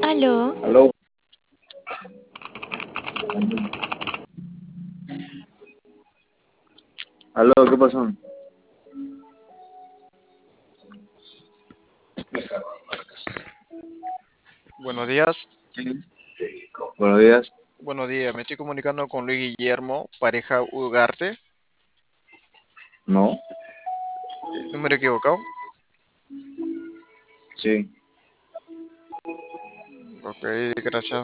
Aló, Aló, aló, ¿qué pasó? Buenos días, Sí. Buenos días. buenos días. Me estoy comunicando con Luis Guillermo, pareja Ugarte. No, Número equivocado. sí. Ok, gracias.